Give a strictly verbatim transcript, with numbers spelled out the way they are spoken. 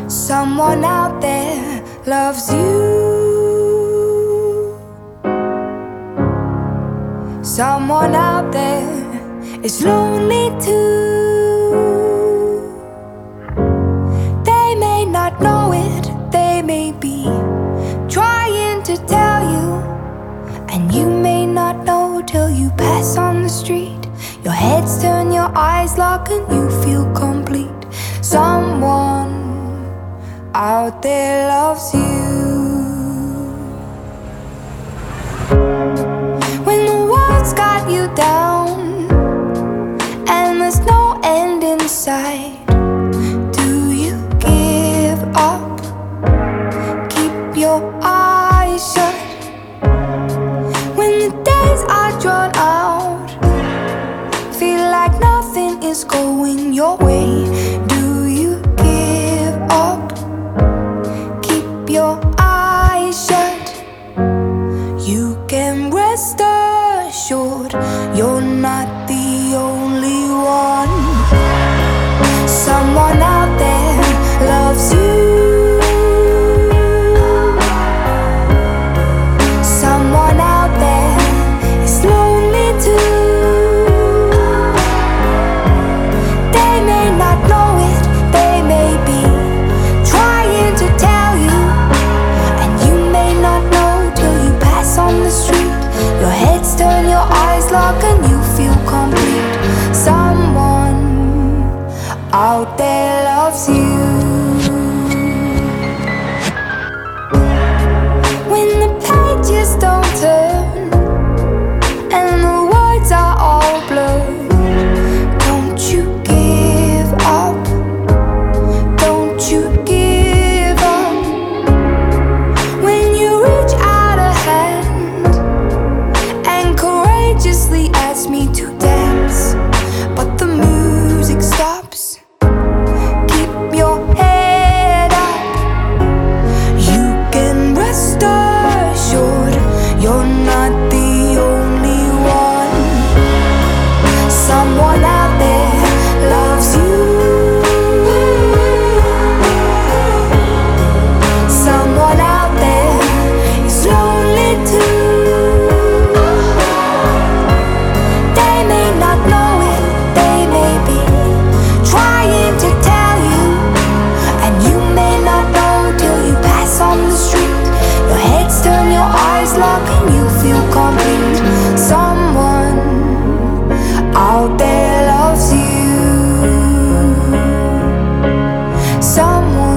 Someone out there loves you. Someone out there is lonely too. They may not know it, they may be trying to tell you, and you may not know till you pass on the street. Your heads turn, your eyes lock, and you feel complete. Someone out there loves you. When the world's got you down and there's no end in sight, do you give up? Keep your eyes shut. When the days are drawn out, feel like nothing is going your way, do you give up? Your eyes shut. You can rest assured you're not the only one. Someone out there loves you. Someone out there is lonely too. They may not know it, they may be trying to tell you, on the street. Your heads turn, your eyes lock, and you feel complete. Someone out there loves you. When the pages don't turn and the words are all blurred, don't you give up. Don't you give up. When you reach out ask me to dance, but the music stops. Keep your head up. You can rest assured you're not the only one. Someone out there loves you. Someone out there is lonely too. On the street, your heads turn, your eyes lock, and you feel complete. Someone out there loves you. Someone